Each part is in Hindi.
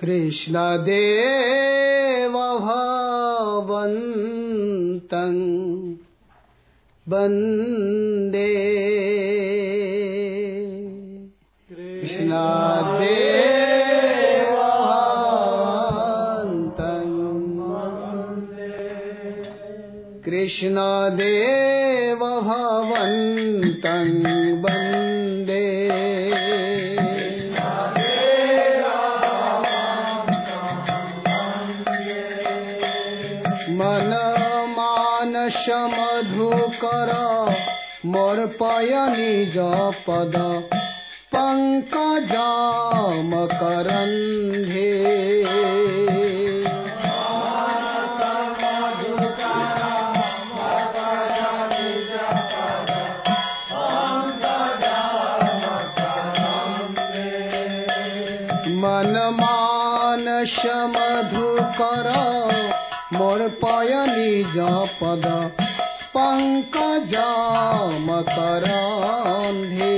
कृष्णदेव भवन्तं वन्दे कृष्णदेव भवन्तं कृष्णदेव भवन्तं वन्दे मधुकर मोर्पय निज पद पंकजमकरन्धे मनमानस मधुकर मोर्पय निज पद पंकजमकरन्धे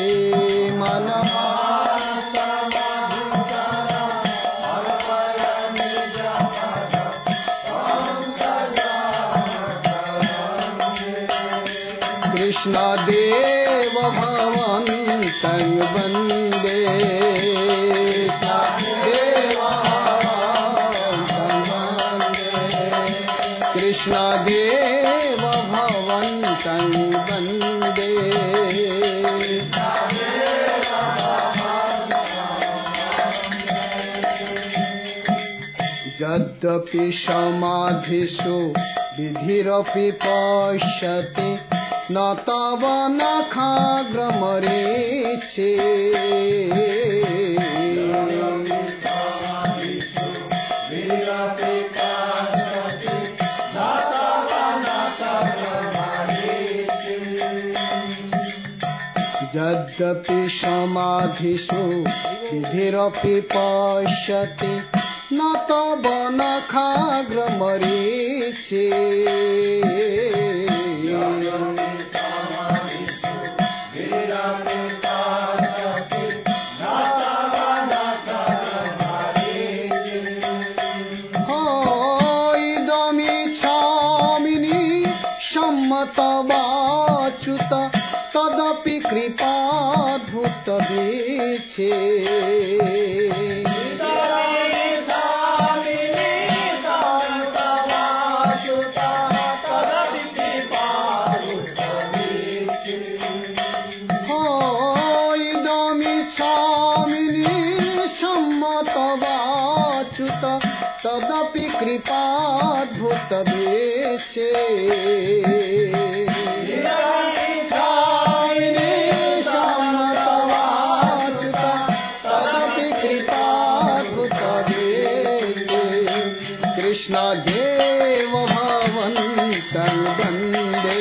मनमानस मधुकर मोर्पय निज पद पंकजमकरन्धे कृष्णदेव भवन्तं वन्दे कृष्णदेव भवन्तं वन्दे यद्यपि समाधिषु विधिरपि पश्यति न तव नखाग्रमरीचे यद्यपि समाधिषु विधिरपि पश्यति न तव नखाग्रमरीचे इदमिच्छामिनि सम्मतवाच्युत तदपि कृपाद्भुतवीक्षे इदमिच्छामिनि सम्मतवाच्युत तदपि कृपाद्भुतवीक्षे कृष्णदेव भवन्तं वन्दे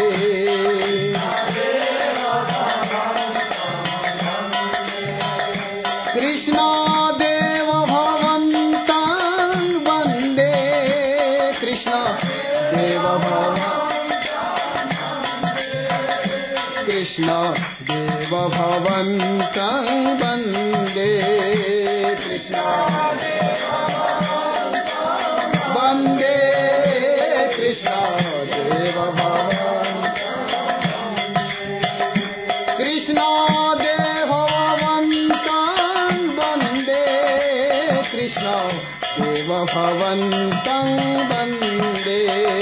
कृष्णदेव भवन्तं वन्दे कृष्णदेव कृष्णदेव भवन्तं वन्दे वन्दे कृष्णदेव कृष्णदेव भवन्तं वन्दे कृष्णदेव भवन्तं वन्दे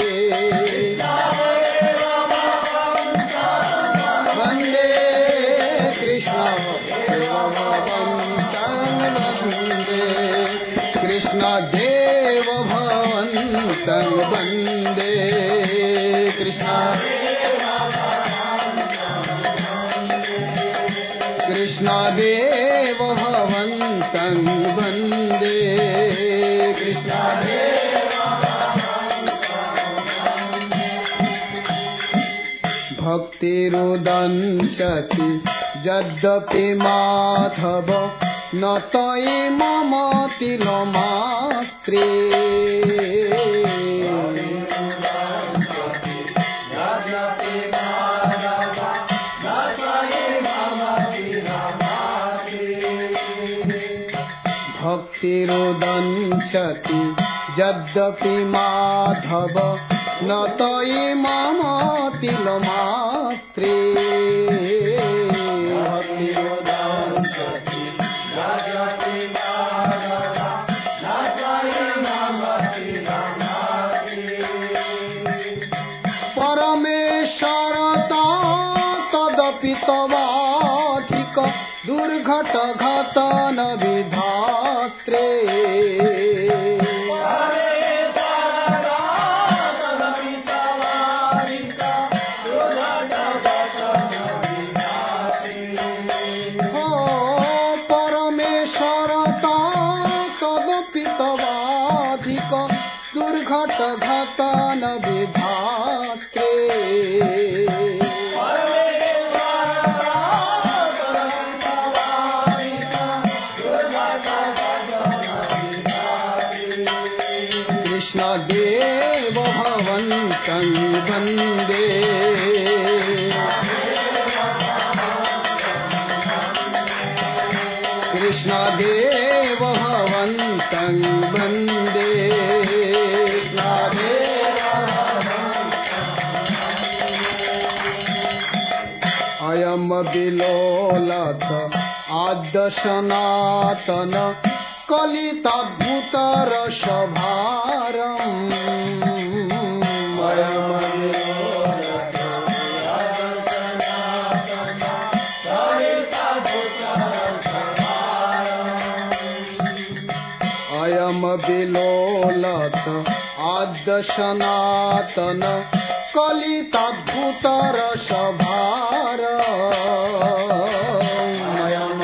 वन्दे कृष्णदेव भवन्तं वन्दे कृष्णदेव भवन्तं वन्दे कृष्णदेव भवन्तं वन्दे भक्तिरुदंसति यद्यपि माधव न तयि मम तिलमास्त्रे भक्तिरुदंशति यद्यपि माधव न तयि मम तिलमात्रे परमेश्वरता तदपि तवाधिक दुर्घट घटन विधात्रे परमेश्वरता तदपि तवाधिक दुर्घट घटन विधात्रे कृष्णदेव भवन्तं वन्दे कृष्णदेव भवन्तं वन्दे अयम विलोलत आद्य सनातन कलिताद्भुतरसभारम् अयम विलोलत आद्य सनातन कलिताद्भुतरसभारम्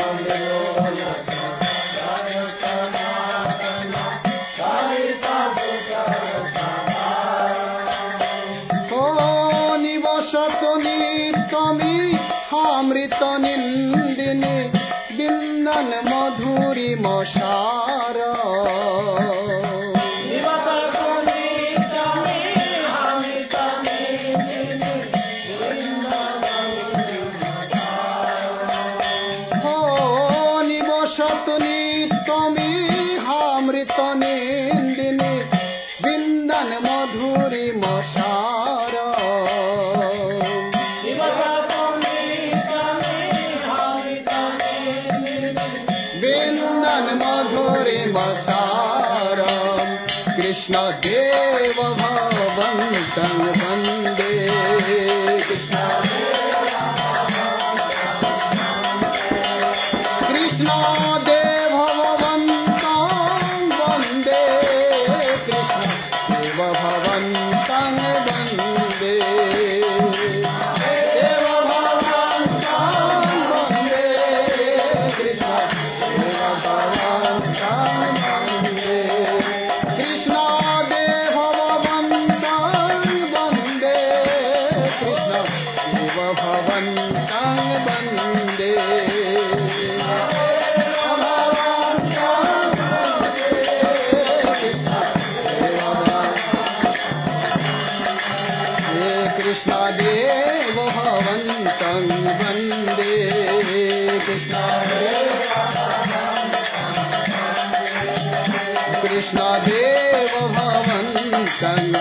निवसतु नित्यमिहामृतनिन्दिनि बिन्दन मधुरिमसार निवसतु नित्यमिहामृतनिन्दिनि बिन्दन मधुरिमसार बिन्दन मधुरिमसारम् कृष्णदेव भवन्तं वन्दे कृष्णदेव भवन्तं वन्दे कृष्णदेव भवन्तं वन्दे कृष्णदेव भवन्तं वन्दे कृष्णदेव भवन्तं